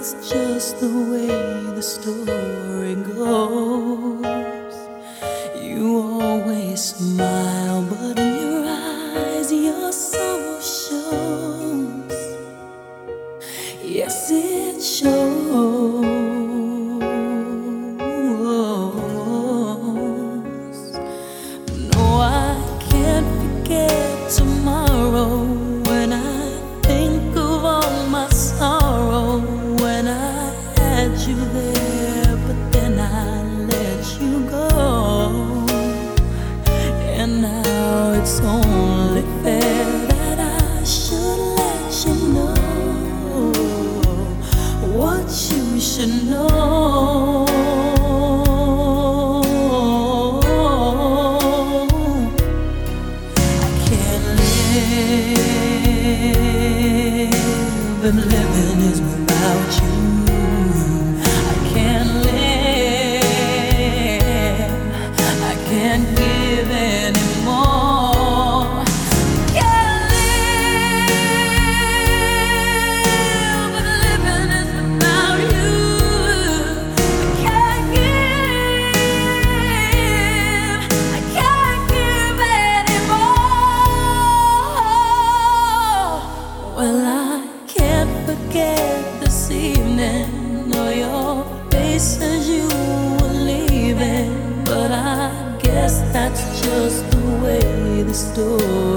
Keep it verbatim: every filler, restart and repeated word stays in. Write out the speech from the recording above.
that's just the way the story goes. You always smile, but in your eyes your sorrow shows. Yes, it shows. No, I can't forget tomorrow when I think of all my sorrow. When I had you there, but then I let you go. And now it's only fair that I should let you know what you should know. I can't live, and living is without you. I can't live, I can't give anymore. Can't live, but living is without you. I can't give, I can't give anymore. Well, I can't forget this evening or your face as you were leaving, but I guess that's just the way the story